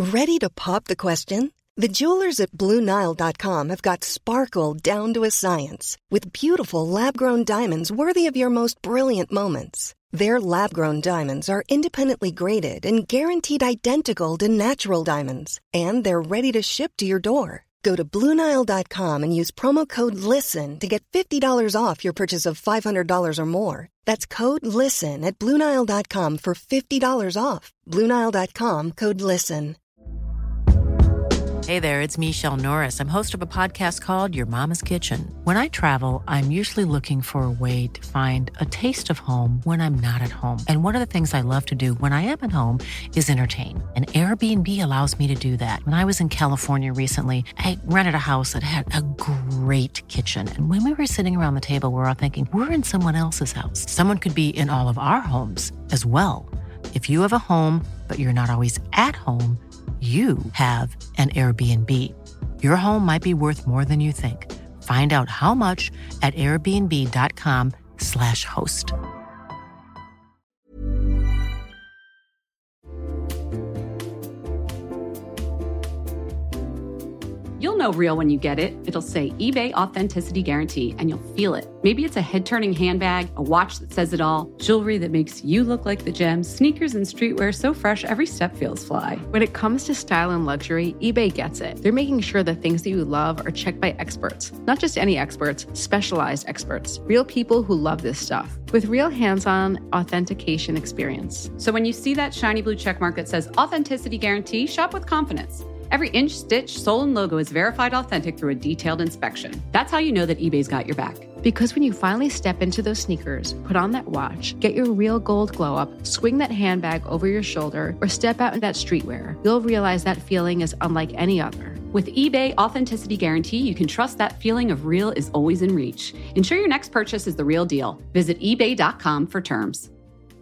Ready to pop the question? The jewelers at BlueNile.com have got sparkle down to a science with beautiful lab-grown diamonds worthy of your most brilliant moments. Their lab-grown diamonds are independently graded and guaranteed identical to natural diamonds, and they're ready to ship to your door. Go to BlueNile.com and use promo code LISTEN to get $50 off your purchase of $500 or more. That's code LISTEN at BlueNile.com for $50 off. BlueNile.com, code LISTEN. Hey there, it's Michelle Norris. I'm host of a podcast called Your Mama's Kitchen. When I travel, I'm usually looking for a way to find a taste of home when I'm not at home. And one of the things I love to do when I am at home is entertain. And Airbnb allows me to do that. When I was in California recently, I rented a house that had a great kitchen. And when we were sitting around the table, we were all thinking, we're in someone else's house. Someone could be in all of our homes as well. If you have a home, but you're not always at home, you have an Airbnb. Your home might be worth more than you think. Find out how much at airbnb.com/host. You'll know real when you get it. It'll say eBay Authenticity Guarantee, and you'll feel it. Maybe it's a head-turning handbag, a watch that says it all, jewelry that makes you look like the gems, sneakers and streetwear so fresh every step feels fly. When it comes to style and luxury, eBay gets it. They're making sure the things that you love are checked by experts. Not just any experts, specialized experts. Real people who love this stuff. With real hands-on authentication experience. So when you see that shiny blue checkmark that says Authenticity Guarantee, shop with confidence. Every inch, stitch, sole, and logo is verified authentic through a detailed inspection. That's how you know that eBay's got your back. Because when you finally step into those sneakers, put on that watch, get your real gold glow up, swing that handbag over your shoulder, or step out in that streetwear, you'll realize that feeling is unlike any other. With eBay Authenticity Guarantee, you can trust that feeling of real is always in reach. Ensure your next purchase is the real deal. Visit ebay.com for terms.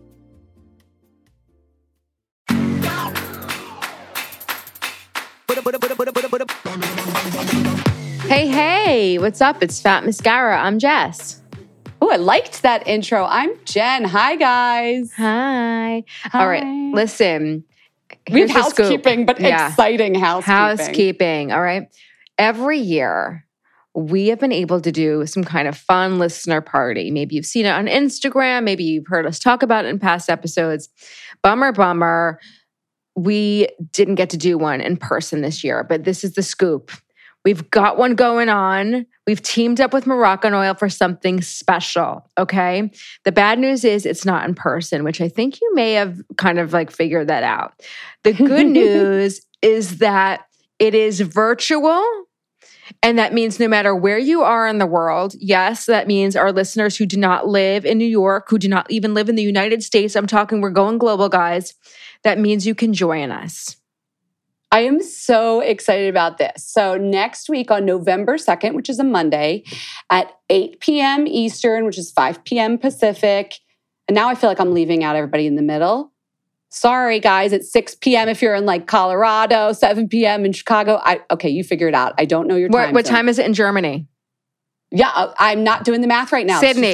Hey, what's up? It's Fat Mascara. I'm Jess. Oh, I liked that intro. I'm Jen. Hi, guys. Hi. Hi. All right, listen. We have Here's the scoop. housekeeping, but exciting housekeeping. Housekeeping, all right? Every year, we have been able to do some kind of fun listener party. Maybe you've seen it on Instagram. Maybe you've heard us talk about it in past episodes. Bummer. We didn't get to do one in person this year, but this is the scoop. We've got one going on. We've teamed up with Moroccan Oil for something special, okay? The bad news is it's not in person, which I think you may have kind of like figured that out. The good news is that it is virtual, and that means no matter where you are in the world, yes, that means our listeners who do not live in New York, who do not even live in the United States, I'm talking we're going global, guys. That means you can join us. I am so excited about this. So next week on November 2nd, which is a Monday, at 8 p.m. Eastern, which is 5 p.m. Pacific. And now I feel like I'm leaving out everybody in the middle. Sorry, guys, it's 6 p.m. if you're in like Colorado, 7 p.m. in Chicago. Okay, you figure it out. I don't know your time. What time is it in Germany? Yeah, I'm not doing the math right now. Sydney.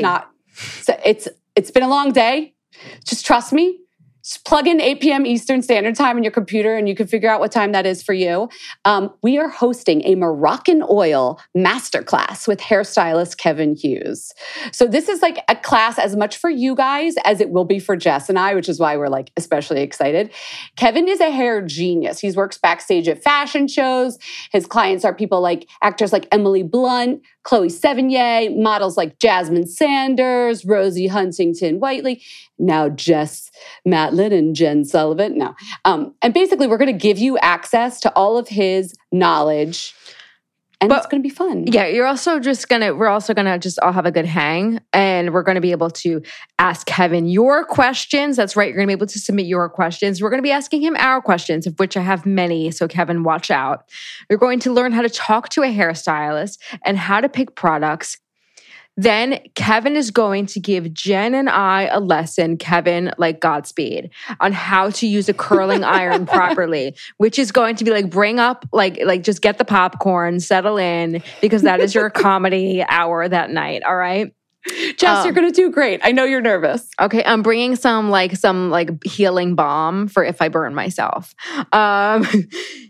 It's been a long day. Just trust me. Just plug in 8 p.m. Eastern Standard Time in your computer and you can figure out what time that is for you. We are hosting a Moroccan Oil masterclass with hairstylist Kevin Hughes. So this is like a class as much for you guys as it will be for Jess and I, which is why we're like especially excited. Kevin is a hair genius. He works backstage at fashion shows. His clients are people like actors like Emily Blunt, Chloe Sevigny, models like Jasmine Sanders, Rosie Huntington-Whiteley, now Jess Matlin and Jen Sullivan. No. And basically, we're going to give you access to all of his knowledge. And it's going to be fun. Yeah, we're also going to just all have a good hang. And we're going to be able to ask Kevin your questions. That's right. You're going to be able to submit your questions. We're going to be asking him our questions, of which I have many. So Kevin, watch out. You're going to learn how to talk to a hairstylist and how to pick products. Then Kevin is going to give Jen and I a lesson, Kevin, like Godspeed, on how to use a curling iron properly, which is going to be like bring up, like just get the popcorn, settle in, because that is your comedy hour that night. All right. Jess, you're going to do great. I know you're nervous. Okay. I'm bringing some healing balm for if I burn myself.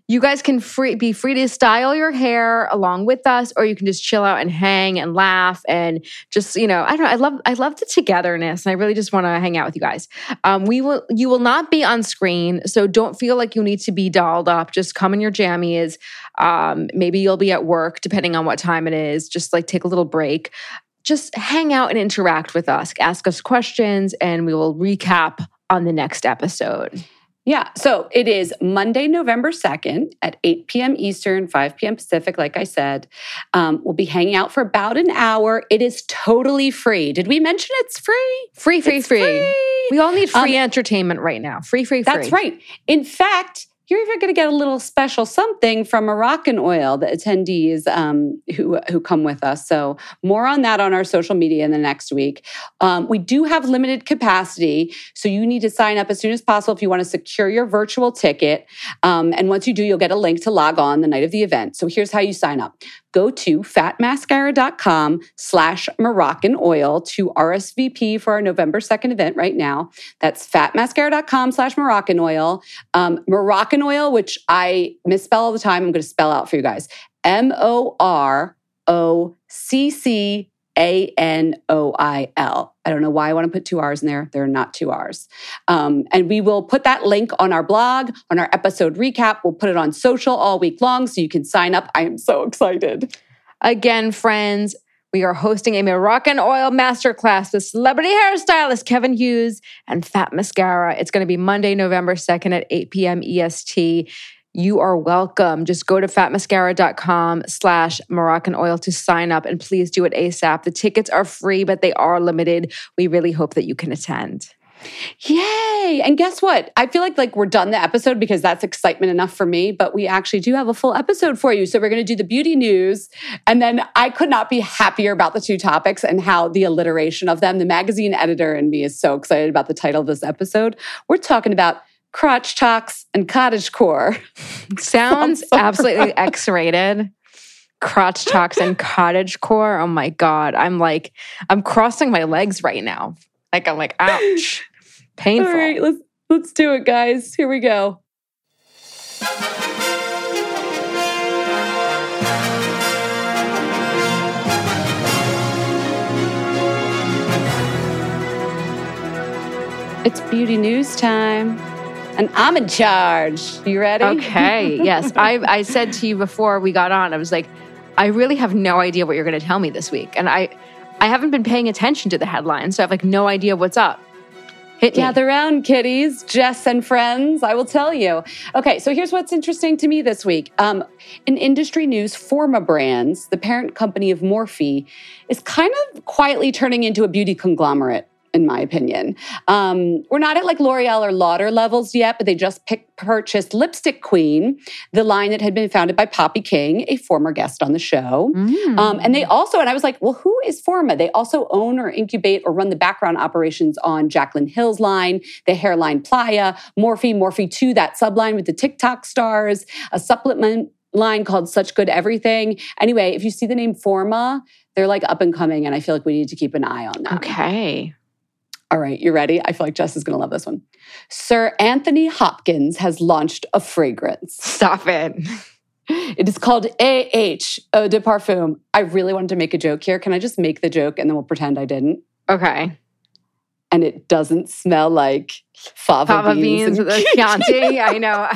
You guys can be free to style your hair along with us, or you can just chill out and hang and laugh and just, I don't know. I love the togetherness, and I really just want to hang out with you guys. You will not be on screen, so don't feel like you need to be dolled up. Just come in your jammies. Maybe you'll be at work, depending on what time it is. Just like take a little break. Just hang out and interact with us. Ask us questions, and we will recap on the next episode. Yeah, so it is Monday, November 2nd at 8 p.m. Eastern, 5 p.m. Pacific, like I said. We'll be hanging out for about an hour. It is totally free. Did we mention it's free? Free. We all need free entertainment right now. Free. That's right. In fact, you're even going to get a little special something from Moroccanoil, the attendees who come with us. So more on that on our social media in the next week. We do have limited capacity, so you need to sign up as soon as possible if you want to secure your virtual ticket. And once you do, you'll get a link to log on the night of the event. So here's how you sign up. Go to fatmascara.com/Moroccanoil to RSVP for our November 2nd event right now. That's fatmascara.com/Moroccanoil. Moroccanoil, which I misspell all the time, I'm going to spell out for you guys. MOROCCANOIL. I don't know why I want to put 2 R's in there. There are not 2 R's. And we will put that link on our blog, on our episode recap. We'll put it on social all week long so you can sign up. I am so excited. Again, friends, we are hosting a Moroccanoil masterclass with celebrity hairstylist Kevin Hughes and Fat Mascara. It's going to be Monday, November 2nd at 8 p.m. EST. You are welcome. Just go to fatmascara.com/Moroccanoil to sign up, and please do it ASAP. The tickets are free, but they are limited. We really hope that you can attend. Yay! And guess what? I feel like we're done the episode because that's excitement enough for me, but we actually do have a full episode for you. So we're going to do the beauty news. And then I could not be happier about the two topics and how the alliteration of them. The magazine editor in me is so excited about the title of this episode. We're talking about crotch talks and cottagecore. Sounds absolutely X-rated. Crotch talks and cottagecore. Oh my God. I'm crossing my legs right now. I'm like, ouch. Painful. All right, let's do it, guys. Here we go. It's beauty news time. And I'm in charge. You ready? Okay, yes. I said to you before we got on, I was like, I really have no idea what you're going to tell me this week. And I haven't been paying attention to the headlines, so I have no idea what's up. Hit me. Gather round, kiddies, Jess and friends. I will tell you. Okay, so here's what's interesting to me this week. In industry news, Forma Brands, the parent company of Morphe, is kind of quietly turning into a beauty conglomerate, in my opinion. We're not at L'Oreal or Lauder levels yet, but they just purchased Lipstick Queen, the line that had been founded by Poppy King, a former guest on the show. And they also, and I was like, well, who is Forma? They also own or incubate or run the background operations on Jaclyn Hill's line, the hairline Playa, Morphe 2, that subline with the TikTok stars, a supplement line called Such Good Everything. Anyway, if you see the name Forma, they're up and coming, and I feel like we need to keep an eye on them. Okay. All right, you ready? I feel like Jess is going to love this one. Sir Anthony Hopkins has launched a fragrance. Stop it. It is called AH, Eau de Parfum. I really wanted to make a joke here. Can I just make the joke and then we'll pretend I didn't? Okay. And it doesn't smell like fava beans with the Chianti. I know.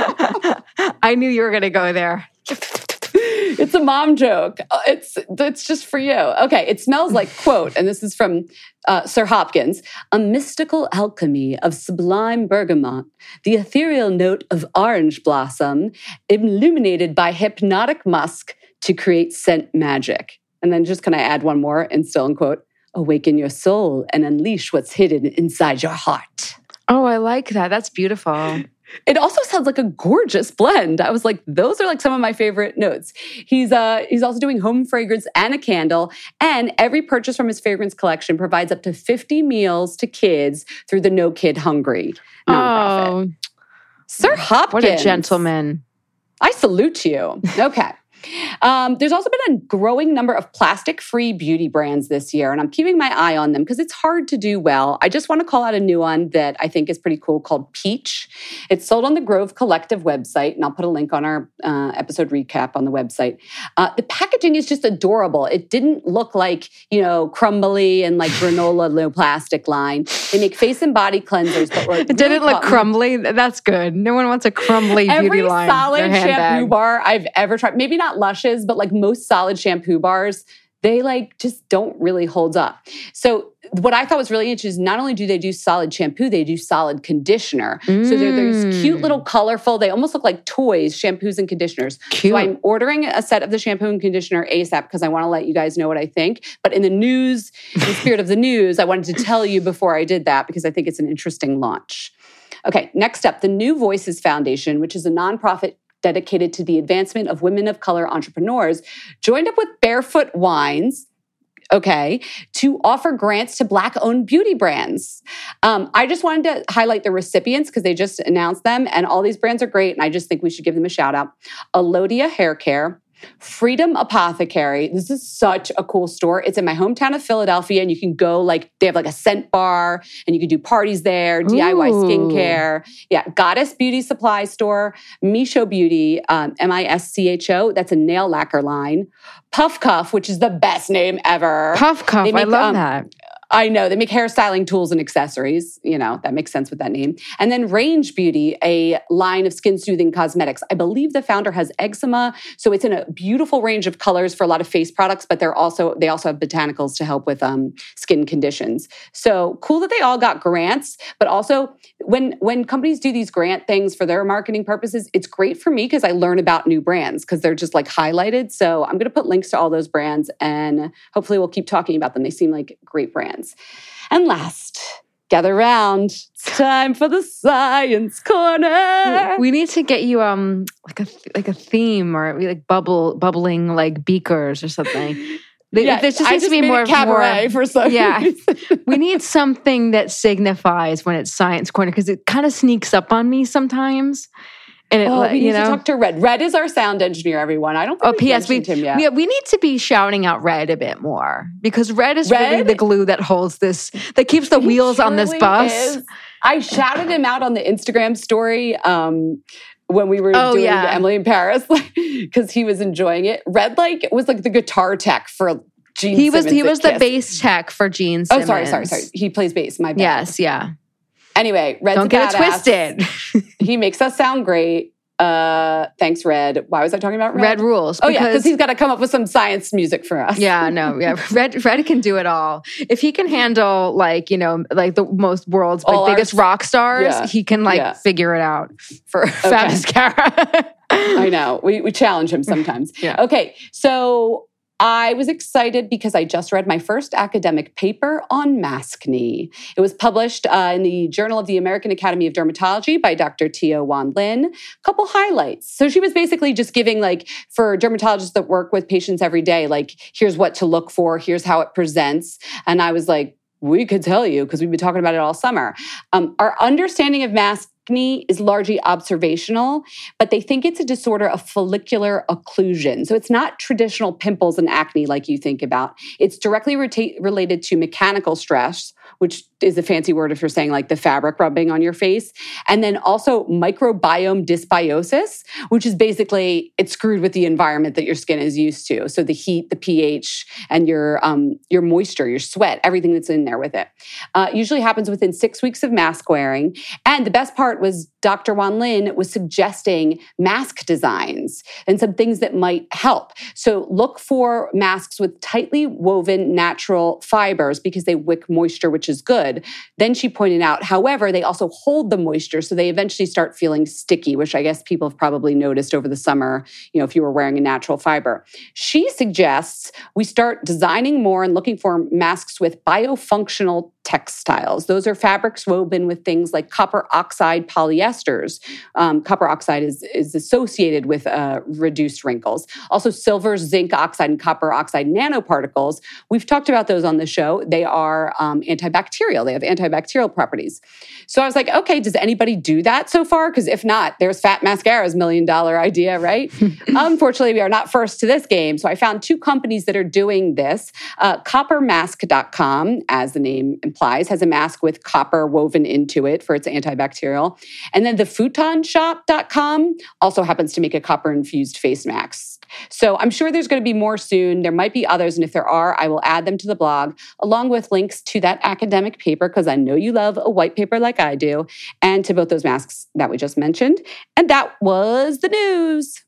I knew you were going to go there. It's a mom joke. It's just for you. Okay, it smells like, quote, and this is from Sir Hopkins, a mystical alchemy of sublime bergamot, the ethereal note of orange blossom, illuminated by hypnotic musk to create scent magic. And then just can I add one more and still in quote, awaken your soul and unleash what's hidden inside your heart. Oh, I like that. That's beautiful. It also sounds like a gorgeous blend. I was like, those are some of my favorite notes. He's also doing home fragrance and a candle. And every purchase from his fragrance collection provides up to 50 meals to kids through the No Kid Hungry nonprofit. Oh, Sir Hopkins. What a gentleman. I salute you. Okay. There's also been a growing number of plastic-free beauty brands this year, and I'm keeping my eye on them because it's hard to do well. I just want to call out a new one that I think is pretty cool called Peach. It's sold on the Grove Collective website, and I'll put a link on our episode recap on the website. The packaging is just adorable. It didn't look like, crumbly and like granola low plastic line. They make face and body cleansers, but it didn't look crumbly. That's good. No one wants a crumbly beauty line. Every solid shampoo bar I've ever tried, maybe not Luscious, but like most solid shampoo bars, they like just don't really hold up. So what I thought was really interesting is not only do they do solid shampoo, they do solid conditioner. So they're these cute little colorful, they almost look like toys, shampoos and conditioners. Cute. So I'm ordering a set of the shampoo and conditioner ASAP because I want to let you guys know what I think. But in the spirit of the news, I wanted to tell you before I did that because I think it's an interesting launch. Okay, next up, the New Voices Foundation, which is a nonprofit dedicated to the advancement of women of color entrepreneurs, joined up with Barefoot Wines, to offer grants to Black-owned beauty brands. I just wanted to highlight the recipients because they just announced them, and all these brands are great, and I just think we should give them a shout out. Alodia Hair Care, Freedom Apothecary. This is such a cool store. It's in my hometown of Philadelphia, and you can go they have like a scent bar, and you can do parties there, DIY skincare. Yeah, Goddess Beauty Supply Store, Misho Beauty, MISCHO. That's a nail lacquer line. Puff Cuff, which is the best name ever. Puff Cuff, I love that. I know. They make hairstyling tools and accessories. That makes sense with that name. And then Range Beauty, a line of skin-soothing cosmetics. I believe the founder has eczema, so it's in a beautiful range of colors for a lot of face products, but they also have botanicals to help with skin conditions. So cool that they all got grants, but also when companies do these grant things for their marketing purposes, it's great for me because I learn about new brands because they're just like highlighted. So I'm going to put links to all those brands, and hopefully we'll keep talking about them. They seem like great brands. And last, gather round. It's time for the Science Corner. We need to get you like a theme or like bubbling like beakers or something. There just needs to be more cabaret for some reason. We need something that signifies when it's Science Corner because it kind of sneaks up on me sometimes. And we need to talk to Red. Red is our sound engineer, everyone. I don't think we've mentioned him yet. Yeah, we need to be shouting out Red a bit more because Red is really the glue that holds this, that keeps the wheels on this bus. I shouted him out on the Instagram story when we were doing Emily in Paris because he was enjoying it. Red was like the guitar tech for Gene Simmons. He was the bass tech for Gene Simmons. Oh, sorry. He plays bass. My bad. Yes, yeah. Anyway, Red's Don't get it twisted. He makes us sound great. Thanks, Red. Why was I talking about Red? Red rules. Because he's got to come up with some science music for us. Red can do it all. If he can handle like the most world's biggest rock stars, he can figure it out for Fabulous Cara. I know. We challenge him sometimes. Okay, so I was excited because I just read my first academic paper on maskne. It was published in the Journal of the American Academy of Dermatology by Dr. Teo-Wan Lin. A couple highlights. So she was basically just giving for dermatologists that work with patients every day, here's what to look for, here's how it presents. And I was like, we could tell you because we've been talking about it all summer. Our understanding of maskne is largely observational, but they think it's a disorder of follicular occlusion. So it's not traditional pimples and acne like you think about. It's directly related to mechanical stress, which is a fancy word for saying the fabric rubbing on your face. And then also microbiome dysbiosis, which is basically it's screwed with the environment that your skin is used to. So the heat, the pH, and your moisture, your sweat, everything that's in there with it. Usually happens within 6 weeks of mask wearing. And the best part was Dr. Wan Lin was suggesting mask designs and some things that might help. So look for masks with tightly woven natural fibers because they wick moisture, which is good. Then she pointed out, however, they also hold the moisture, so they eventually start feeling sticky, which I guess people have probably noticed over the summer, if you were wearing a natural fiber. She suggests we start designing more and looking for masks with biofunctional textiles. Those are fabrics woven with things like copper oxide polyesters. Copper oxide is associated with reduced wrinkles. Also, silver, zinc oxide, and copper oxide nanoparticles. We've talked about those on the show. They are antibacterial. They have antibacterial properties. So I was like, okay, does anybody do that so far? Because if not, there's Fat Mascara's $1 million idea, right? Unfortunately, we are not first to this game. So I found 2 companies that are doing this. Coppermask.com, as the name implies, has a mask with copper woven into it for its antibacterial. And then the futonshop.com also happens to make a copper-infused face mask. So I'm sure there's going to be more soon. There might be others. And if there are, I will add them to the blog, along with links to that academic paper, because I know you love a white paper like I do, and to both those masks that we just mentioned. And that was the news.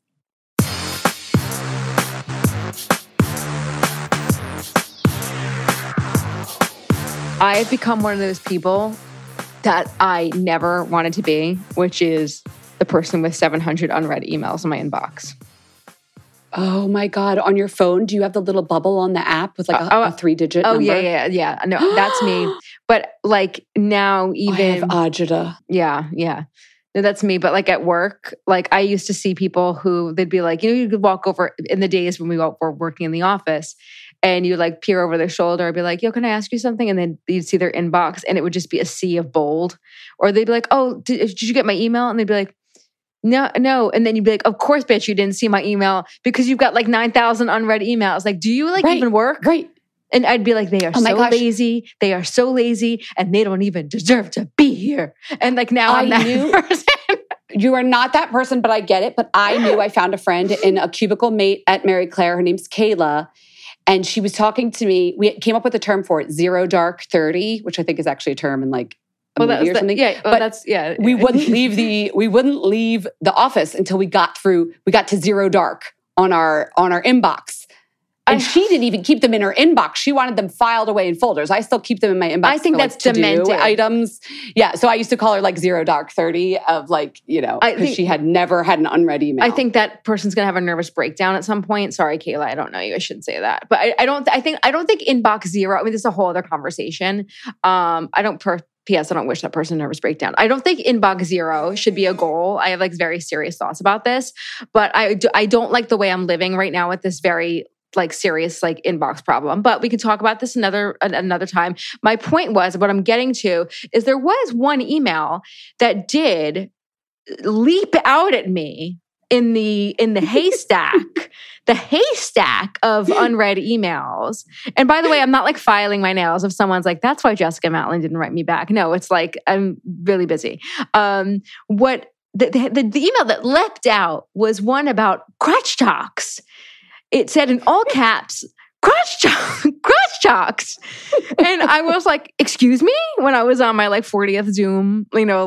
I have become one of those people that I never wanted to be, which is the person with 700 unread emails in my inbox. Oh my God. On your phone, do you have the little bubble on the app with like a 3-digit number? Yeah. No, that's me. But like now even... I have agita. Yeah. No, that's me. But like at work, like I used to see people who they'd be like, you could walk over in the days when we were working in the office and you like peer over their shoulder and be like, yo, can I ask you something? And then you'd see their inbox and it would just be a sea of bold. Or they'd be like, oh, did you get my email? And they'd be like, no. And then you'd be like, of course, bitch, you didn't see my email because you've got like 9,000 unread emails. Like, do you like even work? Right. And I'd be like, they are so lazy. They are so lazy and they don't even deserve to be here. And like now I'm that person. You are not that person, but I get it. But I knew I found a friend in a cubicle mate at Mary Claire. Her name's Kayla. And she was talking to me. We came up with a term for it, 0 dark 30, which I think is actually a term in like a movie or something. We wouldn't leave the office until we got to 0 dark on our inbox. And she didn't even keep them in her inbox. She wanted them filed away in folders. I still keep them in my inbox. I think that's demented items. Yeah. So I used to call her like 0 dark 30 of like, because she had never had an unread email. I think that person's going to have a nervous breakdown at some point. Sorry, Kayla. I don't know you. I shouldn't say that. But I don't think inbox 0, I mean, this is a whole other conversation. P.S. I don't wish that person a nervous breakdown. I don't think inbox 0 should be a goal. I have like very serious thoughts about this, but I don't like the way I'm living right now with this very like serious like inbox problem. But we can talk about this another time. My point was, what I'm getting to is there was one email that did leap out at me in the haystack, the haystack of unread emails. And by the way, I'm not like filing my nails if someone's like, that's why Jessica Matlin didn't write me back. No, it's like, I'm really busy. What the email that leapt out was one about crotch talks. It said in all caps, crotch talks. And I was like, excuse me? When I was on my like 40th Zoom,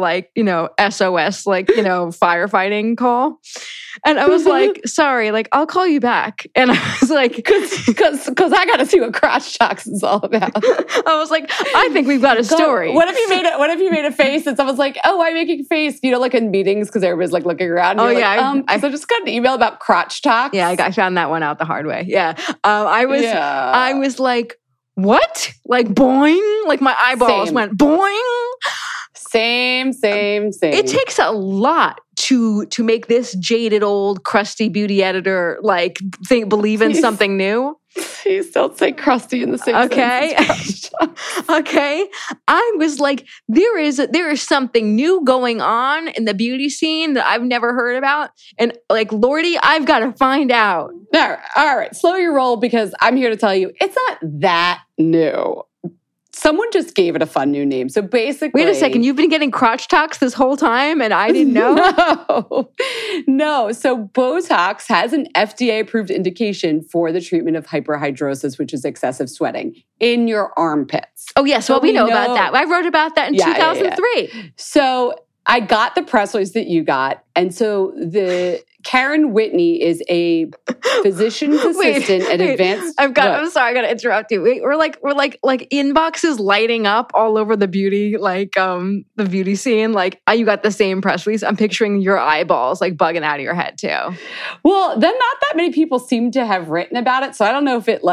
SOS, firefighting call. And I was like, sorry, like, I'll call you back. And I was like, because I got to see what crotch talks is all about. I was like, I think we've got a story. What if you made a face and someone's like, oh, I'm making a face, like in meetings because everybody's like looking around. And so I just got an email about crotch talks. Yeah, I found that one out the hard way. Yeah. I was like, what? Like boing? Like my eyeballs went boing? Same. It takes a lot to make this jaded old crusty beauty editor like believe in something new. Please don't say crusty in the same sentence. Okay. I was like, there is something new going on in the beauty scene that I've never heard about. And like, Lordy, I've got to find out. All right. Slow your roll because I'm here to tell you it's not that new. Someone just gave it a fun new name. So basically... Wait a second. You've been getting crotch talks this whole time and I didn't know? No. So Botox has an FDA-approved indication for the treatment of hyperhidrosis, which is excessive sweating in your armpits. Oh, yes. Well, we know about that. I wrote about that in 2003. Yeah. So I got the press release that you got. And so Karen Whitney is a physician's assistant at Advanced. I'm sorry, I got to interrupt you. We're like inboxes lighting up all over the beauty, the beauty scene. Like, you got the same press release. I'm picturing your eyeballs like bugging out of your head too. Well, then not that many people seem to have written about it. So I don't know if it like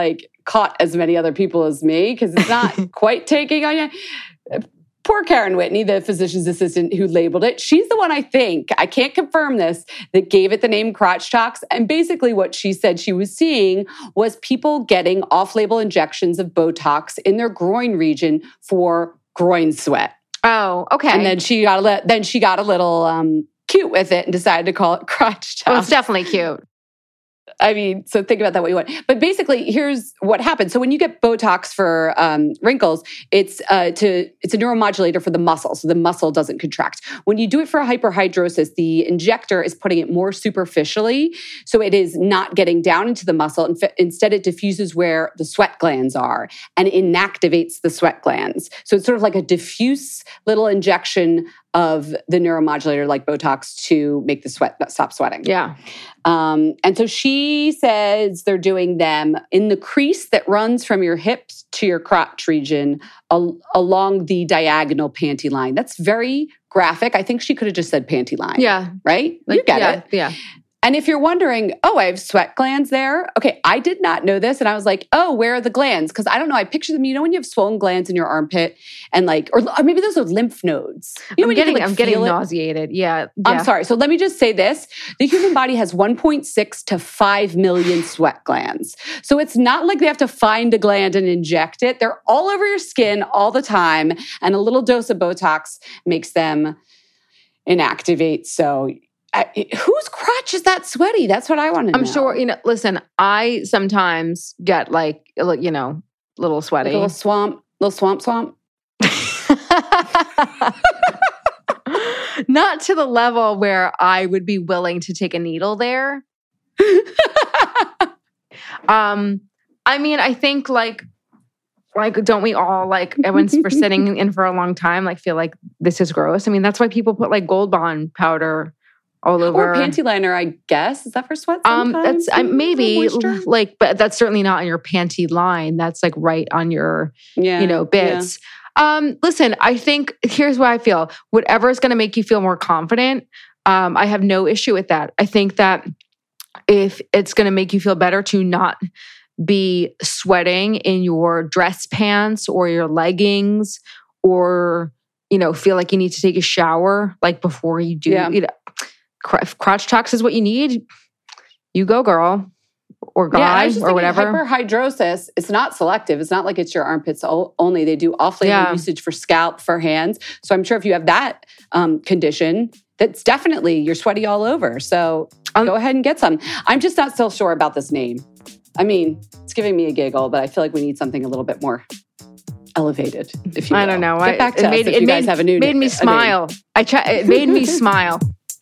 caught as many other people as me because it's not quite taking on you. Poor Karen Whitney, the physician's assistant who labeled it. She's the one, I think, I can't confirm this, that gave it the name crotch tox. And basically what she said she was seeing was people getting off-label injections of Botox in their groin region for groin sweat. Oh, okay. And then she got a little cute with it and decided to call it crotch tox. Well, it's definitely cute. I mean, so think about that what you want. But basically, here's what happens. So when you get Botox for wrinkles, it's a neuromodulator for the muscle, so the muscle doesn't contract. When you do it for hyperhidrosis, the injector is putting it more superficially, so it is not getting down into the muscle. Instead, it diffuses where the sweat glands are and inactivates the sweat glands. So it's sort of like a diffuse little injection of the neuromodulator like Botox to make the sweat stop sweating. Yeah. And so she says they're doing them in the crease that runs from your hips to your crotch region along the diagonal panty line. That's very graphic. I think she could have just said panty line. Yeah. Right? You get it. Yeah. And if you're wondering, I have sweat glands there. Okay, I did not know this. And I was like, where are the glands? Because I don't know. I picture them, when you have swollen glands in your armpit and or maybe those are lymph nodes. I'm getting nauseated. Yeah. I'm sorry. So let me just say this. The human body has 1.6 to 5 million sweat glands. So it's not like they have to find a gland and inject it. They're all over your skin all the time. And a little dose of Botox makes them inactivate. So whose crotch is that sweaty? That's what I want to know. I'm sure, listen, I sometimes get little sweaty. Like little swamp. Not to the level where I would be willing to take a needle there. I mean, I think don't we all everyone's for sitting in for a long time, feel like this is gross? I mean, that's why people put Gold Bond powder all over. Or panty liner, I guess. Is that for sweat sometimes? That's maybe but that's certainly not on your panty line. That's right on your, bits. Yeah. Listen, I think here's what I feel. Whatever is going to make you feel more confident, I have no issue with that. I think that if it's going to make you feel better to not be sweating in your dress pants or your leggings or, feel like you need to take a shower before you do, crotch tox is what you need. You go, girl, or guy, or whatever. Hyperhidrosis, it's not selective. It's not like it's your armpits only. They do off-label usage for scalp, for hands. So I'm sure if you have that condition, that's definitely, you're sweaty all over. So go ahead and get some. I'm just not still sure about this name. I mean, it's giving me a giggle, but I feel like we need something a little bit more elevated, if you will. I don't know. Get back to us if you guys have a new name. It made me smile. It made me smile.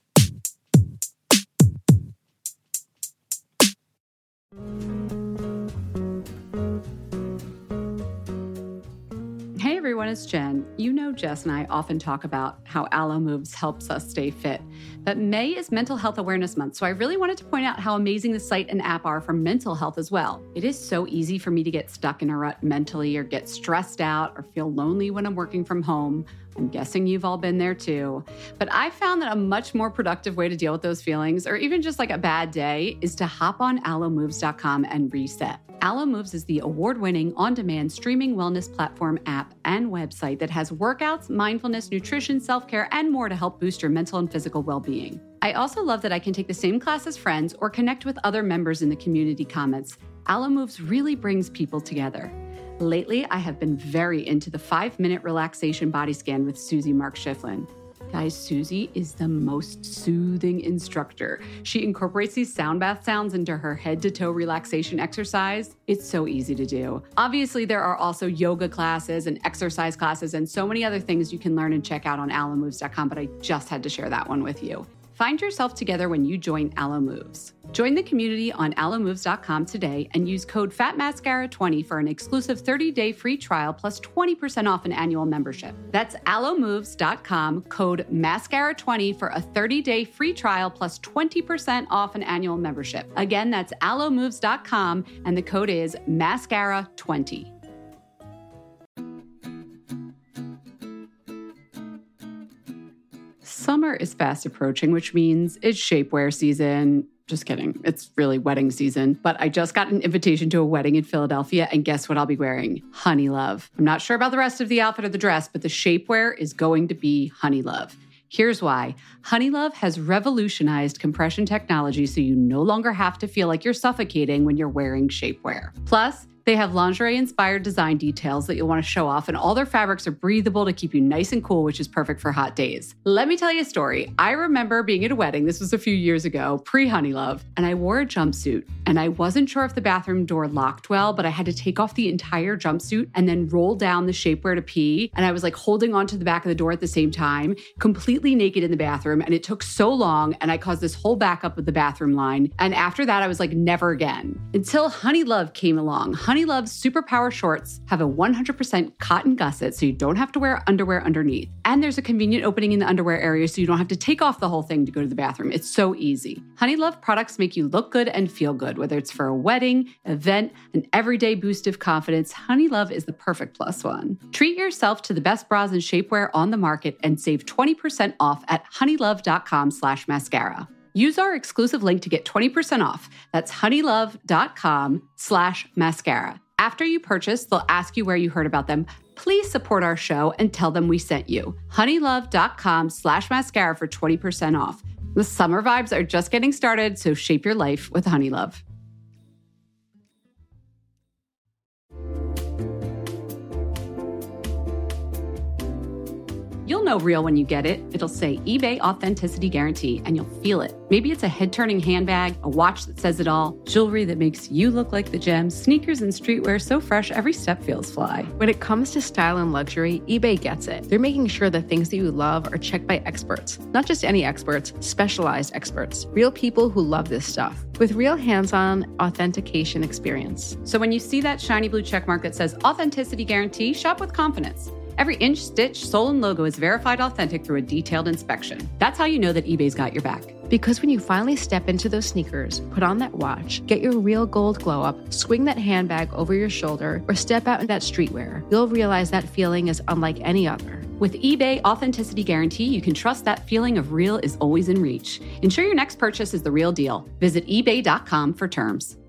Hey everyone, it's Jen. Jess and I often talk about how Alo Moves helps us stay fit. But May is Mental Health Awareness Month, so I really wanted to point out how amazing the site and app are for mental health as well. It is so easy for me to get stuck in a rut mentally or get stressed out or feel lonely when I'm working from home. I'm guessing you've all been there too. But I found that a much more productive way to deal with those feelings, or even just a bad day, is to hop on AloMoves.com and reset. Alo Moves is the award-winning, on-demand streaming wellness platform, app, and website that has workouts, mindfulness, nutrition, self-care, and more to help boost your mental and physical well-being. I also love that I can take the same class as friends or connect with other members in the community comments. Alo Moves really brings people together. Lately, I have been very into the 5-minute relaxation body scan with Susie Mark Schifflin. Guys, Susie is the most soothing instructor. She incorporates these sound bath sounds into her head-to-toe relaxation exercise. It's so easy to do. Obviously, there are also yoga classes and exercise classes and so many other things you can learn and check out on AloMoves.com, but I just had to share that one with you. Find yourself together when you join Alo Moves. Join the community on AloMoves.com today and use code FATMASCARA20 for an exclusive 30-day free trial plus 20% off an annual membership. That's AloMoves.com, code MASCARA20 for a 30-day free trial plus 20% off an annual membership. Again, that's AloMoves.com and the code is MASCARA20. Summer is fast approaching, which means it's shapewear season. Just kidding. It's really wedding season. But I just got an invitation to a wedding in Philadelphia, and guess what I'll be wearing? Honey Love. I'm not sure about the rest of the outfit or the dress, but the shapewear is going to be Honey Love. Here's why. Honey Love has revolutionized compression technology so you no longer have to feel like you're suffocating when you're wearing shapewear. Plus, they have lingerie-inspired design details that you'll want to show off, and all their fabrics are breathable to keep you nice and cool, which is perfect for hot days. Let me tell you a story. I remember being at a wedding, this was a few years ago, pre-Honey Love, and I wore a jumpsuit, and I wasn't sure if the bathroom door locked well, but I had to take off the entire jumpsuit and then roll down the shapewear to pee, and I was like holding onto the back of the door at the same time, completely naked in the bathroom, and it took so long, and I caused this whole backup with the bathroom line, and after that, I was like, never again. Until Honey Love came along. Honey Love's Superpower shorts have a 100% cotton gusset, so you don't have to wear underwear underneath. And there's a convenient opening in the underwear area, so you don't have to take off the whole thing to go to the bathroom. It's so easy. Honey Love products make you look good and feel good, whether it's for a wedding, event, an everyday boost of confidence. Honey Love is the perfect plus one. Treat yourself to the best bras and shapewear on the market and save 20% off at honeylove.com/mascara. Use our exclusive link to get 20% off. That's honeylove.com/mascara. After you purchase, they'll ask you where you heard about them. Please support our show and tell them we sent you. honeylove.com/mascara for 20% off. The summer vibes are just getting started, so shape your life with Honey Love. You'll know real when you get it. It'll say eBay Authenticity Guarantee, and you'll feel it. Maybe it's a head-turning handbag, a watch that says it all, jewelry that makes you look like the gems, sneakers and streetwear so fresh every step feels fly. When it comes to style and luxury, eBay gets it. They're making sure the things that you love are checked by experts. Not just any experts, specialized experts. Real people who love this stuff. With real hands-on authentication experience. So when you see that shiny blue checkmark that says Authenticity Guarantee, shop with confidence. Every inch, stitch, sole, and logo is verified authentic through a detailed inspection. That's how you know that eBay's got your back. Because when you finally step into those sneakers, put on that watch, get your real gold glow up, swing that handbag over your shoulder, or step out in that streetwear, you'll realize that feeling is unlike any other. With eBay Authenticity Guarantee, you can trust that feeling of real is always in reach. Ensure your next purchase is the real deal. Visit ebay.com for terms.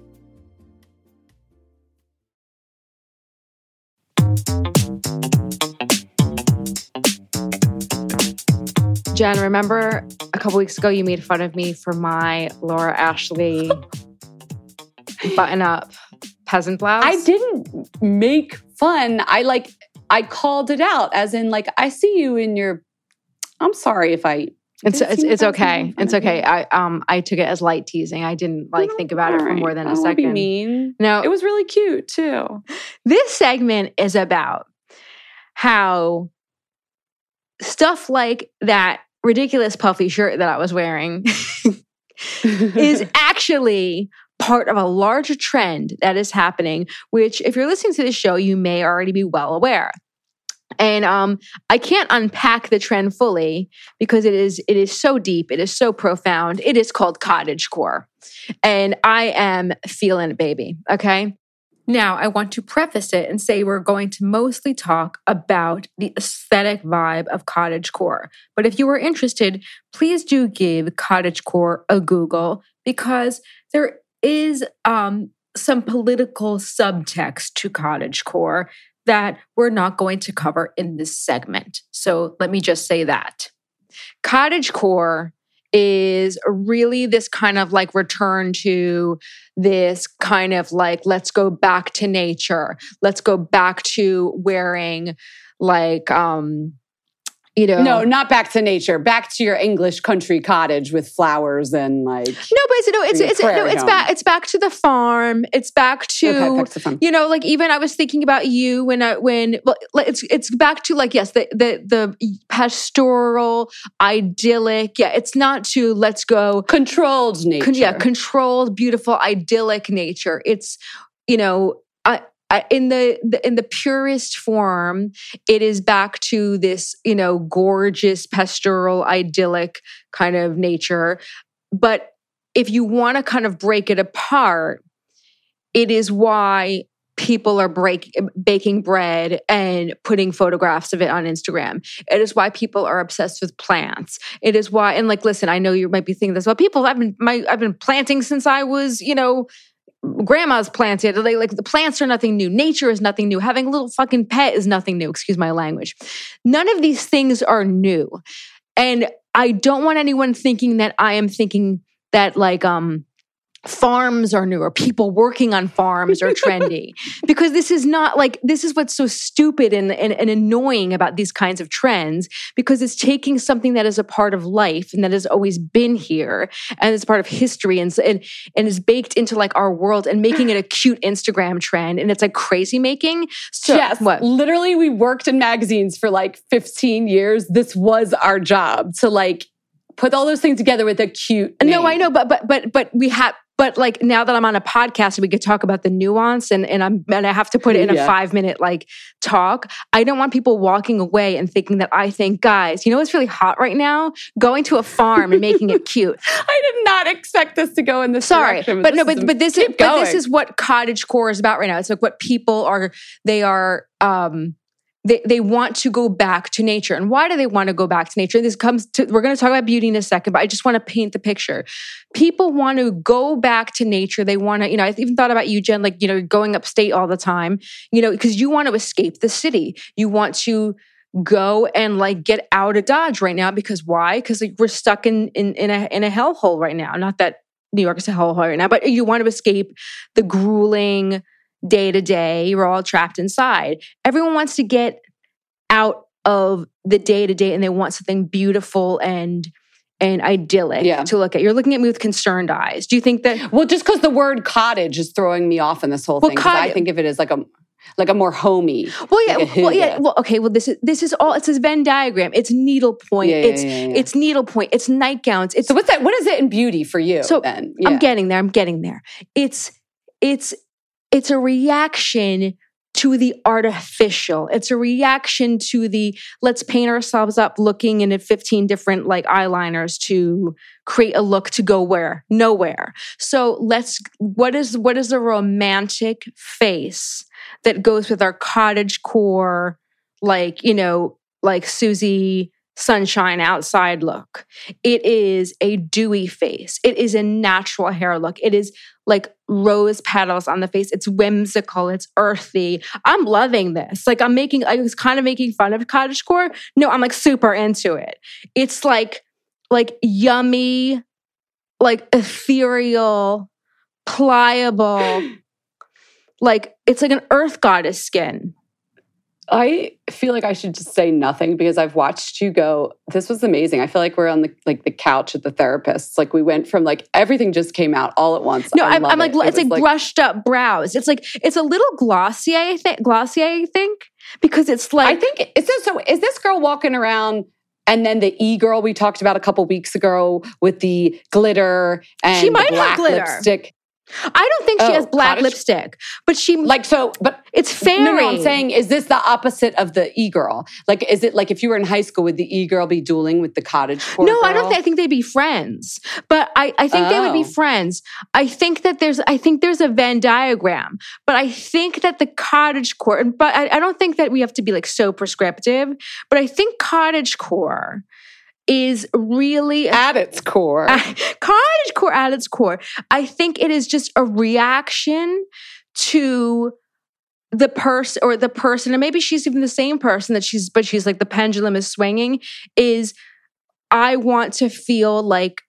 Jen, remember a couple weeks ago you made fun of me for my Laura Ashley button-up peasant blouse? I didn't make fun. I called it out as in I see you in your, I'm sorry if I... It's okay. It's okay. I took it as light teasing. I didn't think about it for more than a second. Be mean. No, it was really cute too. This segment is about how stuff like that ridiculous puffy shirt that I was wearing is actually part of a larger trend that is happening, which if you're listening to this show, you may already be well aware. And I can't unpack the trend fully because it is so deep, it is so profound. It is called cottagecore. And I am feeling it, baby. Okay. Now, I want to preface it and say we're going to mostly talk about the aesthetic vibe of cottagecore. But if you are interested, please do give cottagecore a Google because there is some political subtext to cottagecore that we're not going to cover in this segment. So let me just say that. Cottagecore is really this kind of return to this kind of let's go back to nature. Let's go back to wearing No, not back to nature. Back to your English country cottage with flowers and it's back to the farm. It's back to back to the farm. Even I was thinking about you it's back to the pastoral idyllic. Yeah, it's not to let's go controlled nature. Controlled, beautiful, idyllic nature. It's in the purest form, it is back to this, gorgeous, pastoral, idyllic kind of nature. But if you want to kind of break it apart, it is why people are baking bread and putting photographs of it on Instagram. It is why people are obsessed with plants. It is why, and like, listen, I know you might be thinking this, well, people, I've been planting since I was, grandma's planted. Like the plants are nothing new. Nature is nothing new. Having a little fucking pet is nothing new. Excuse my language. None of these things are new. And I don't want anyone thinking that I am thinking that like, farms are new or people working on farms are trendy, because this is not like, this is what's so stupid and annoying about these kinds of trends, because it's taking something that is a part of life and that has always been here and is part of history and is baked into like our world and making it a cute Instagram trend. And it's like crazy making. So yes, what? Literally we worked in magazines for like 15 years. This was our job to like put all those things together with a cute name. No, I know, but we have. But like now that I'm on a podcast, we could talk about the nuance, and I have to put it in a 5-minute like talk. I don't want people walking away and thinking that I think, guys, you know what's really hot right now? Going to a farm and making it cute. I did not expect this to go in this direction. But this is what cottagecore is about right now. It's like what people are. They want to go back to nature. And why do they want to go back to nature? We're going to talk about beauty in a second, but I just want to paint the picture. People want to go back to nature. They want to, I even thought about you, Jen, like, going upstate all the time, because you want to escape the city. You want to go and like get out of Dodge right now. Because why? Because like, we're stuck in a hellhole right now. Not that New York is a hellhole right now, but you want to escape the grueling day to day. You're all trapped inside. Everyone wants to get out of the day to day, and they want something beautiful and idyllic to look at. You're looking at me with concerned eyes. Do you think that? Well, just because the word cottage is throwing me off in this whole thing, because I think of it as like a more homey. Well, yeah. Okay. Well, this is all. It's this Venn diagram. It's needlepoint. It's needlepoint. It's nightgowns. So what's that? What is it in beauty for you? So then? I'm getting there. It's a reaction to the artificial. It's a reaction to the let's paint ourselves up looking in 15 different like eyeliners to create a look to go where? Nowhere. So what is the romantic face that goes with our cottagecore, like, like Susie Sunshine outside look? It is a dewy face. It is a natural hair look. It is like rose petals on the face. It's whimsical. It's earthy. I'm loving this. Like I was kind of making fun of cottagecore. No, I'm like super into it. It's like yummy, like ethereal, pliable. Like it's like an earth goddess skin. I feel like I should just say nothing because I've watched you go. This was amazing. I feel like we're on the couch at the therapist's. Like we went from like everything just came out all at once. No, I'm like it's like brushed up brows. It's like it's a little glossy. I think because it's like I think it's so. Is this girl walking around? And then the e-girl we talked about a couple weeks ago with the glitter and she might the black have glitter. lipstick. I don't think she has black lipstick, but but it's fairy. No, I'm saying, is this the opposite of the e-girl? Like, is it like if you were in high school, would the e-girl be dueling with the cottagecore? No, girl? I don't. I think they'd be friends, but I think they would be friends. I think there's a Venn diagram, but I think that the cottagecore, but I don't think that we have to be like so prescriptive, but I think cottagecore is really at its core. Cottagecore at its core. I think it is just a reaction to the person, and maybe she's even the same person but she's like the pendulum is swinging. Is I want to feel like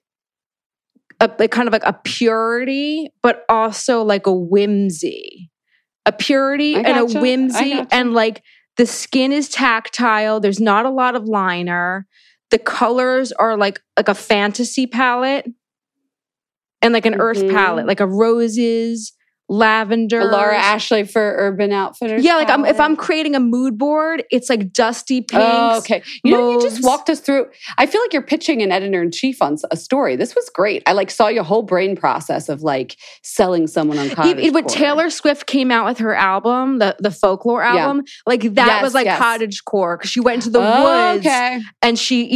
a kind of like a purity, but also like a whimsy, a purity and a whimsy, and like the skin is tactile. There's not a lot of liner. The colors are like a fantasy palette and like an earth palette, like a roses, lavender. Laura Ashley for Urban Outfitters. Yeah, like if I'm creating a mood board, it's like dusty pinks. Oh, okay. You just walked us through. I feel like you're pitching an editor-in-chief on a story. This was great. I like saw your whole brain process of like selling someone on cottagecore. When Taylor Swift came out with her album, the folklore album, like that was like cottagecore because she went into the woods and she,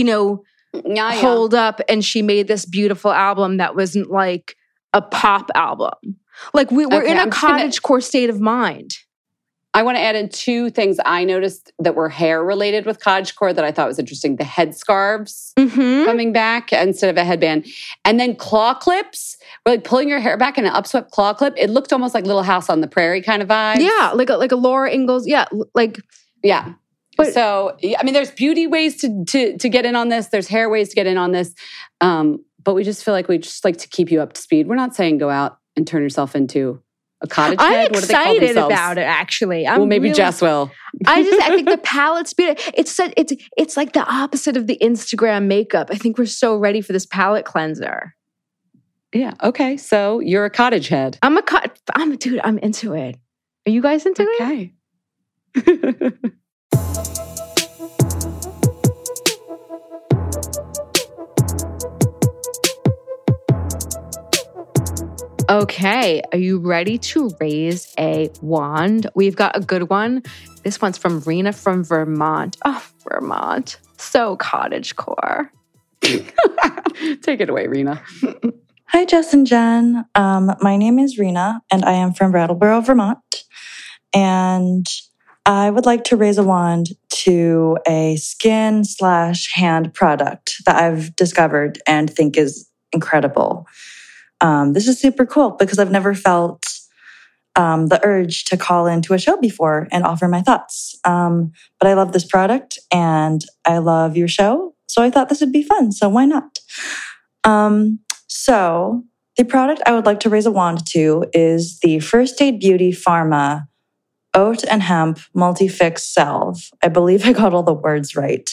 holed up and she made this beautiful album that wasn't like a pop album. Like we're Okay, in a I'm just gonna- cottagecore state of mind. I want to add in 2 things I noticed that were hair related with cottagecore that I thought was interesting. The headscarves coming back instead of a headband. And then claw clips, like pulling your hair back in an upswept claw clip. It looked almost like Little House on the Prairie kind of vibe. Yeah, like a Laura Ingalls. Yeah, like yeah. But- So, I mean, there's beauty ways to get in on this. There's hair ways to get in on this. But we just feel like we just like to keep you up to speed. We're not saying go out and turn yourself into a cottage head. I'm What do they call excited themselves? about it. Actually, Well, maybe Jess will. I think the palette's beautiful. It's like the opposite of the Instagram makeup. I think we're so ready for this palette cleanser. Yeah. Okay. So you're a cottage head. I'm into it. Are you guys into it? Okay. Okay, are you ready to raise a wand? We've got a good one. This one's from Rena from Vermont. Oh, Vermont. So cottagecore. Take it away, Rena. Hi, Jess and Jen. My name is Rena, and I am from Brattleboro, Vermont. And I would like to raise a wand to a skin/hand product that I've discovered and think is incredible. This is super cool because I've never felt the urge to call into a show before and offer my thoughts. But I love this product and I love your show. So I thought this would be fun. So why not? So the product I would like to raise a wand to is the First Aid Beauty Pharma Oat and Hemp Multi-Fix Salve. I believe I got all the words right.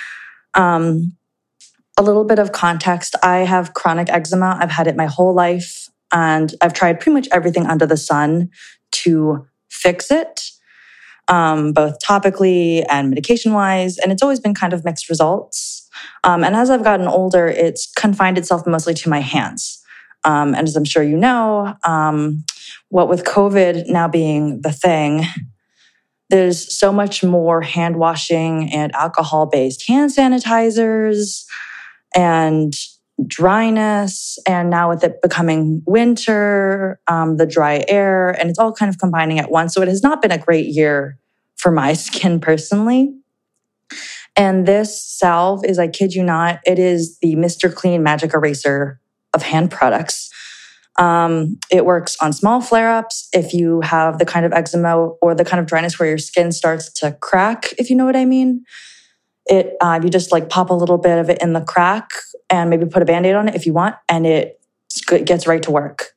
A little bit of context. I have chronic eczema. I've had it my whole life, and I've tried pretty much everything under the sun to fix it, both topically and medication-wise, and it's always been kind of mixed results. And as I've gotten older, it's confined itself mostly to my hands. And as I'm sure you know, what with COVID now being the thing, there's so much more hand washing and alcohol-based hand sanitizers, and dryness, and now with it becoming winter, the dry air, and it's all kind of combining at once. So it has not been a great year for my skin personally. And this salve is, I kid you not, it is the Mr. Clean Magic Eraser of hand products. It works on small flare-ups if you have the kind of eczema or the kind of dryness where your skin starts to crack, if you know what I mean. You just like pop a little bit of it in the crack and maybe put a Band-Aid on it if you want, and it gets right to work.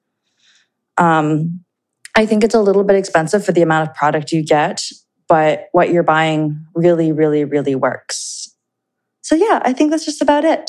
I think it's a little bit expensive for the amount of product you get, but what you're buying really, really, really works. So yeah, I think that's just about it.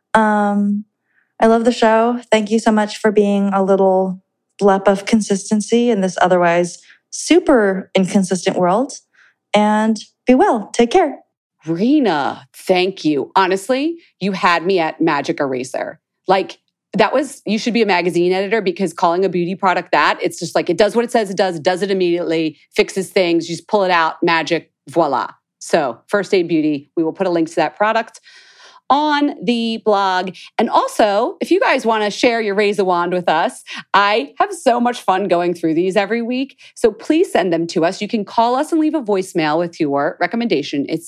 I love the show. Thank you so much for being a little blep of consistency in this otherwise super inconsistent world. And be well. Take care. Rena, thank you. Honestly, you had me at Magic Eraser. Like, you should be a magazine editor, because calling a beauty product it's just like, it does what it says it does it immediately, fixes things, you just pull it out, magic, voila. So First Aid Beauty, we will put a link to that product on the blog. And also, if you guys want to share your Raise a Wand with us, I have so much fun going through these every week. So please send them to us. You can call us and leave a voicemail with your recommendation. It's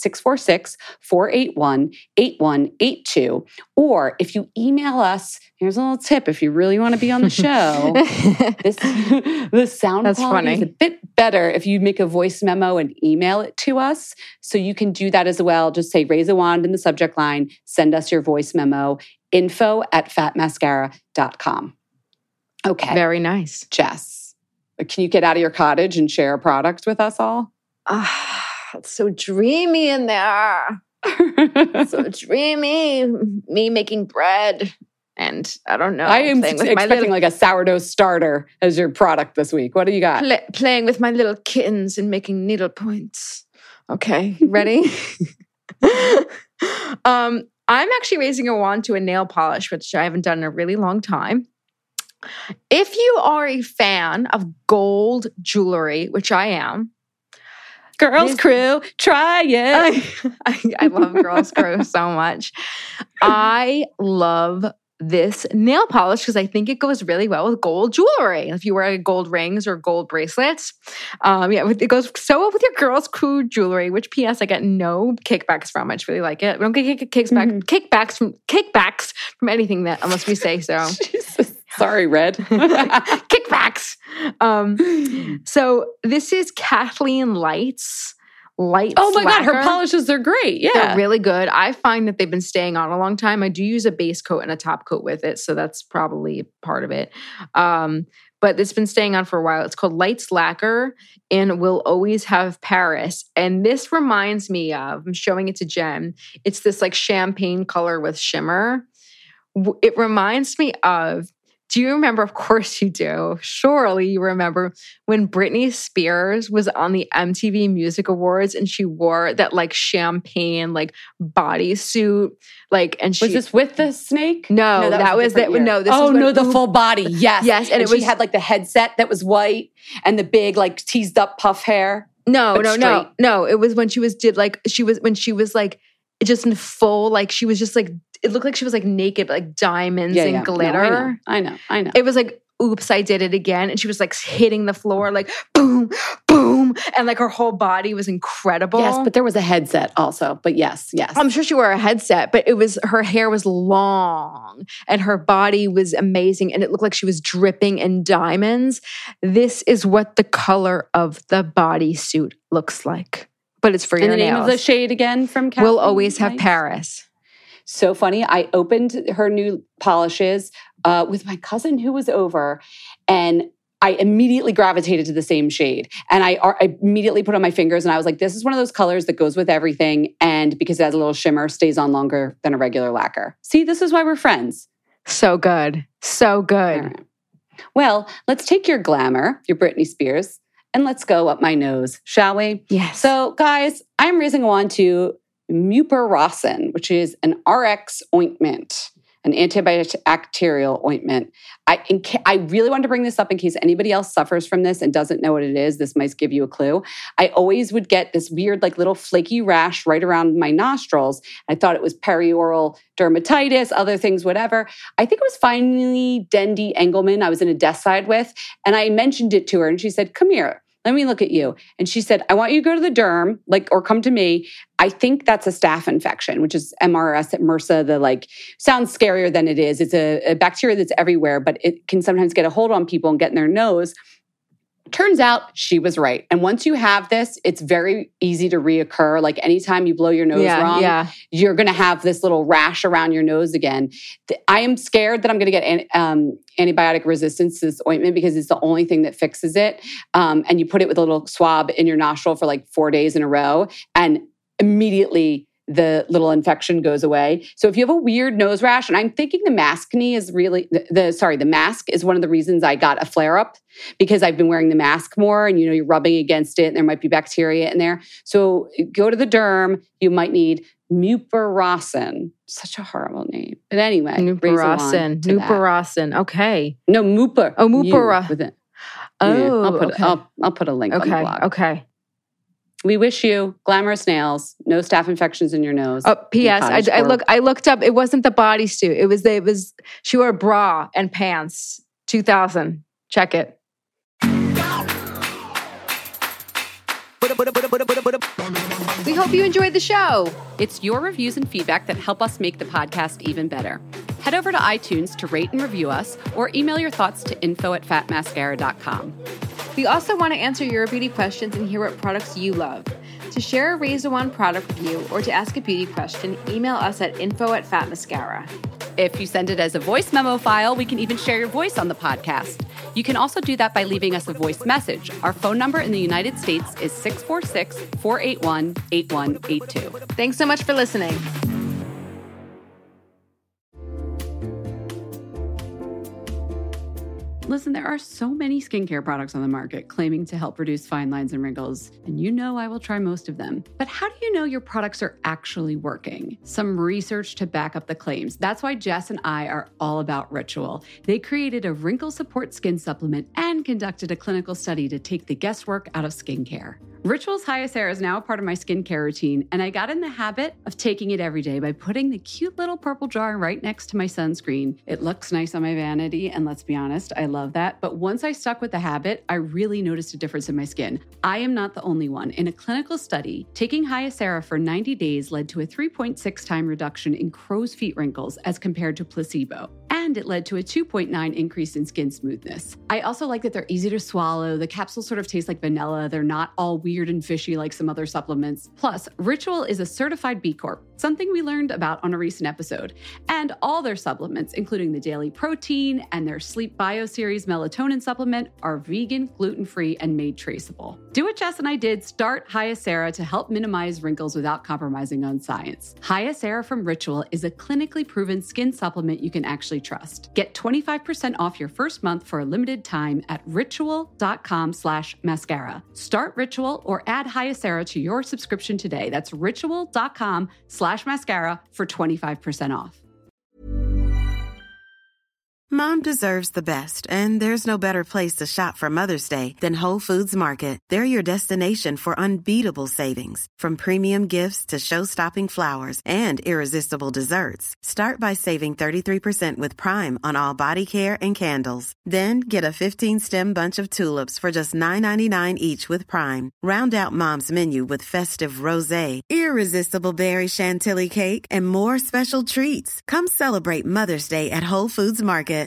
646-481-8182. Or if you email us, here's a little tip if you really want to be on the show. The sound That's quality funny. is a bit better if you make a voice memo and email it to us. So you can do that as well. Just say Raise a Wand in the subject line. Send us your voice memo, info@fatmascara.com. Okay. Very nice. Jess, can you get out of your cottage and share a product with us all? It's so dreamy in there. So dreamy. Me making bread. And I don't know. I am playing with expecting like a sourdough starter as your product this week. What do you got? playing with my little kittens and making needle points. Okay, ready? I'm actually raising a wand to a nail polish, which I haven't done in a really long time. If you are a fan of gold jewelry, which I am, Girls Crew, try it. I love Girls Crew so much. I love this nail polish because I think it goes really well with gold jewelry. If you wear gold rings or gold bracelets, it goes so well with your girls' crew jewelry. Which, P.S., I get no kickbacks from. I just really like it. We don't get kickbacks from anything that unless we say so. Jesus. Sorry, Red. Kickbacks. So this is Kathleen Lights. Oh my God, her polishes are great. Yeah. They're really good. I find that they've been staying on a long time. I do use a base coat and a top coat with it, so that's probably part of it. But it's been staying on for a while. It's called Lights Lacquer and Will Always Have Paris. And this reminds me of, I'm showing it to Jen, it's this like champagne color with shimmer. It reminds me of, do you remember? Of course you do. Surely you remember when Britney Spears was on the MTV Music Awards and she wore that like champagne like bodysuit, like, and she was this with the snake? No, that was that. No, this was the full body. Yes, yes, and she had like the headset that was white and the big like teased up puff hair. No. It was when she was just in full, like she was just like, it looked like she was like naked, but like diamonds and glitter. No, I know. It was like, oops, I did it again. And she was like hitting the floor like boom, boom. And like her whole body was incredible. Yes, but there was a headset also. But yes. I'm sure she wore a headset, but it was, her hair was long and her body was amazing. And it looked like she was dripping in diamonds. This is what the color of the bodysuit looks like. But it's for your nails. And the name of the shade again from Kathleen Will Always Have Paris. So funny. I opened her new polishes with my cousin who was over, and I immediately gravitated to the same shade. And I immediately put on my fingers, and I was like, this is one of those colors that goes with everything. And because it has a little shimmer, stays on longer than a regular lacquer. See, this is why we're friends. So good. So good. Right. Well, let's take your glamour, your Britney Spears, and let's go up my nose, shall we? Yes. So, guys, I'm raising on to mupirocin, which is an RX ointment, an antibacterial ointment. I really wanted to bring this up in case anybody else suffers from this and doesn't know what it is. This might give you a clue. I always would get this weird, like little flaky rash right around my nostrils. I thought it was perioral dermatitis, other things, whatever. I think it was finally Dendi Engelman I was in a desk side with, and I mentioned it to her, and she said, "Come here. Let me look at you." And she said, "I want you to go to the derm, or come to me. I think that's a staph infection," which is MRS, MRSA, sounds scarier than it is. It's a bacteria that's everywhere, but it can sometimes get a hold on people and get in their nose. Turns out she was right. And once you have this, it's very easy to reoccur. Like anytime you blow your nose wrong, you're going to have this little rash around your nose again. I am scared that I'm going to get antibiotic resistance to this ointment because it's the only thing that fixes it. And you put it with a little swab in your nostril for 4 days in a row, and immediately the little infection goes away. So if you have a weird nose rash, and I'm thinking the maskne is really, the mask is one of the reasons I got a flare-up, because I've been wearing the mask more, and you're rubbing against it and there might be bacteria in there. So go to the derm, you might need mupirocin. Such a horrible name. But anyway. Mupirocin. Okay. No, Mupa. Oh, Mupirocin. Oh, I'll put a link on the blog. Okay. We wish you glamorous nails, no staph infections in your nose. Oh, P.S. I looked up. It wasn't the bodysuit. It was. She wore a bra and pants. 2000. Check it. We hope you enjoyed the show. It's your reviews and feedback that help us make the podcast even better. Head over to iTunes to rate and review us, or email your thoughts to info@fatmascara.com. We also want to answer your beauty questions and hear what products you love. To share a Razor One product review or to ask a beauty question, email us at info@fatmascara. If you send it as a voice memo file, we can even share your voice on the podcast. You can also do that by leaving us a voice message. Our phone number in the United States is 646-481-8182. Thanks so much for listening. Listen, there are so many skincare products on the market claiming to help reduce fine lines and wrinkles, and you know I will try most of them. But how do you know your products are actually working? Some research to back up the claims. That's why Jess and I are all about Ritual. They created a wrinkle support skin supplement and conducted a clinical study to take the guesswork out of skincare. Ritual's Hyacera is now a part of my skincare routine, and I got in the habit of taking it every day by putting the cute little purple jar right next to my sunscreen. It looks nice on my vanity, and let's be honest, I love that. But once I stuck with the habit, I really noticed a difference in my skin. I am not the only one. In a clinical study, taking Hyacera for 90 days led to a 3.6 time reduction in crow's feet wrinkles as compared to placebo. And it led to a 2.9 increase in skin smoothness. I also like that they're easy to swallow. The capsules sort of taste like vanilla. They're not all weird and fishy like some other supplements. Plus, Ritual is a certified B Corp, something we learned about on a recent episode. And all their supplements, including the daily protein and their Sleep Bio Series melatonin supplement, are vegan, gluten-free, and made traceable. Do what Jess and I did. Start Hyacera to help minimize wrinkles without compromising on science. Hyacera from Ritual is a clinically proven skin supplement you can actually trust. Get 25% off your first month for a limited time at ritual.com/mascara. Start Ritual or add Hyacera to your subscription today. That's ritual.com/mascara for 25% off. Mom deserves the best, and there's no better place to shop for Mother's Day than Whole Foods Market. They're your destination for unbeatable savings, from premium gifts to show-stopping flowers and irresistible desserts. Start by saving 33% with Prime on all body care and candles. Then get a 15-stem bunch of tulips for just $9.99 each with Prime. Round out Mom's menu with festive rosé, irresistible berry chantilly cake, and more special treats. Come celebrate Mother's Day at Whole Foods Market.